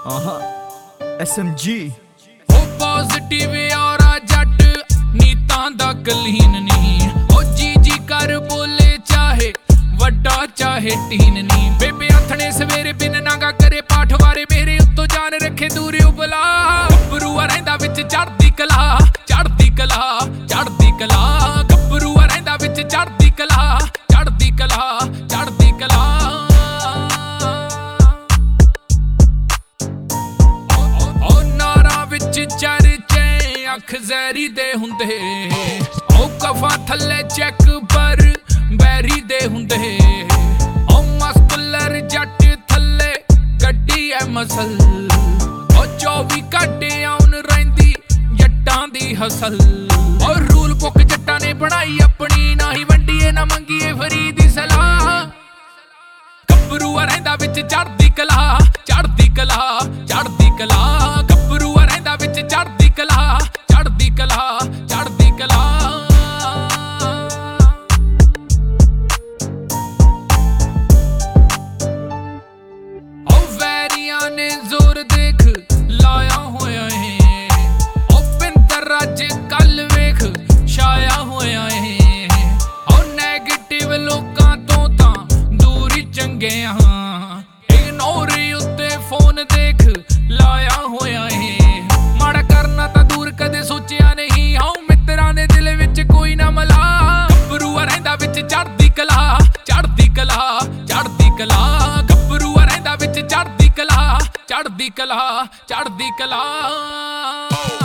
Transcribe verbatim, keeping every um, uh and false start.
S M G O positive और जट नीतां दा कलीन नहीं। ओ जी जी कर बोले चाहे वड्डा चाहे टीन नहीं। बेबे आथणे सवेरे बिन नागा करे पाठ वारे मेरे उत्तों जान रखे दूर उबला। गब्बरूआ रहिंदा विच चढ़दी कला चढ़दी कला चढ़दी कला। गब्बरूआ रहिंदा विच चढ़दी कला चढ़दी कला चढ़दी कला। ओ नारा विच चरचे अख जहरी दे हुंदे। ओ कफा थल्ले चेक पर बैरी दे हुंदे। ओ मस्कुलर जट थल्ले गड्डी ऐ मसल। ओ चौबी घंटे आउन रहिंदी जट्टां दी हसल। और रूल बुक जट्टां ने बनाई अपनी ना ही वंडिए ना मंगीए फरी दी सलाह। गब्बरूआ रहिंदा विच चढ़दी कला चढ़दी कला चढ़दी कला। गब्बरूआ रहिंदा विच चढ़दी कला चढ़दी कला चढ़दी कला। ओ वैरियां ने जोर देख लाया होया है। ओ पिंदर अज कल वेख छाया होया है। ओ नेगेटिव लोकां तो तां दूर ही चंगे हां। इग्नोर उत्ते फोन देख लाया होया है। माड़ा करना तां दूर कदे सोचिया नहीं। आओ मित्रां दे दिल विच कोई ना मला। गब्बरूआ रहिंदा विच चढ़दी कला चढ़दी कला चढ़दी कला। गब्बरूआ रहिंदा विच चढ़दी कला चढ़दी कला चढ़दी कला।